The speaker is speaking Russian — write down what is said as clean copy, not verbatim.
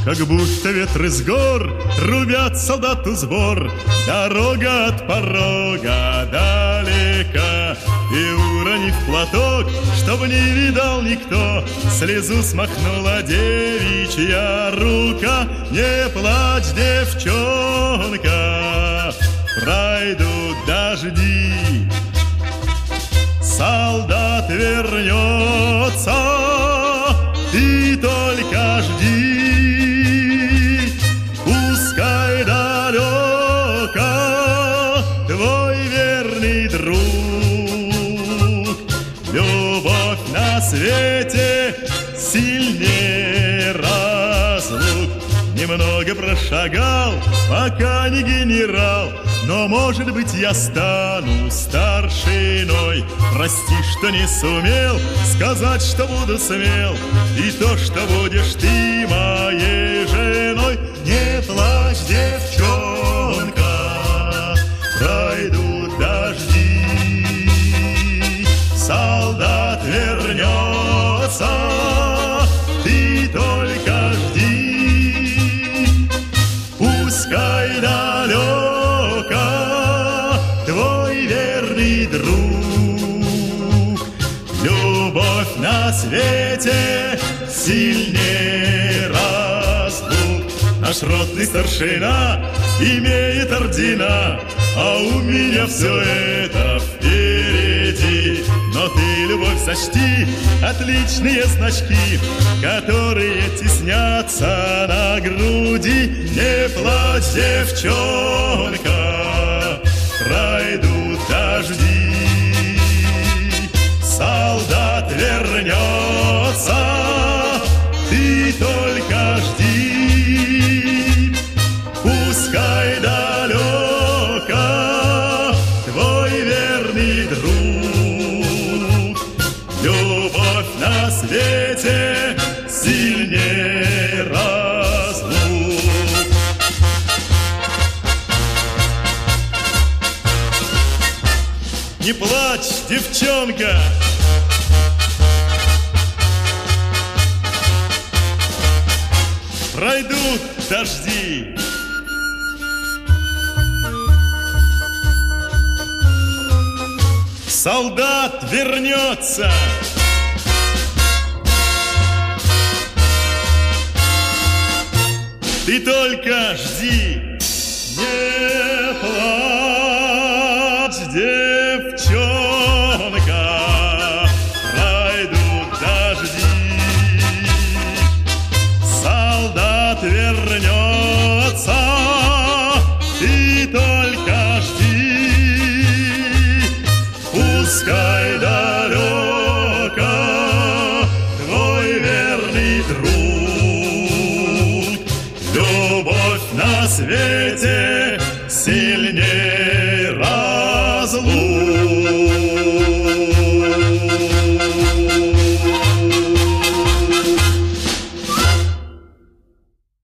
Как будто ветры с гор трубят солдату сбор. Дорога от порога далека, и, уронив платок, чтоб не видал никто, слезу смахнула девичья рука. Не плачь, девчонка, пройдут дожди, солдат вернется, ты только жди. Пускай далеко твой верный друг, любовь на свете сильнее разлук. Немного прошагал, пока не генерал, но, может быть, я стану старшиной. Прости, что не сумел сказать, что буду смел, и то, что будешь ты моей женой. Не плачь, девчонка, пройдут дожди, солдат вернется, ты только жди. Пускай далеко твой верный друг, любовь на свете сильнее разлук. Наш ротный старшина имеет ордена, а у меня все это впереди. Но ты, любовь, сочти отличные значки, которые теснятся на груди. Не плачь, девчонка, пройдут дожди, солдат вернется, ты только жди. Пускай далеко твой верный друг, любовь на свете сильнее разлук. Не плачь, девчонка, пройдут дожди. Солдат вернется, ты только жди. Не плачь, девчонка, пройдут дожди, солдат вернется, ты только жди. Пускай далеко твой верный друг, любовь на свете сильнее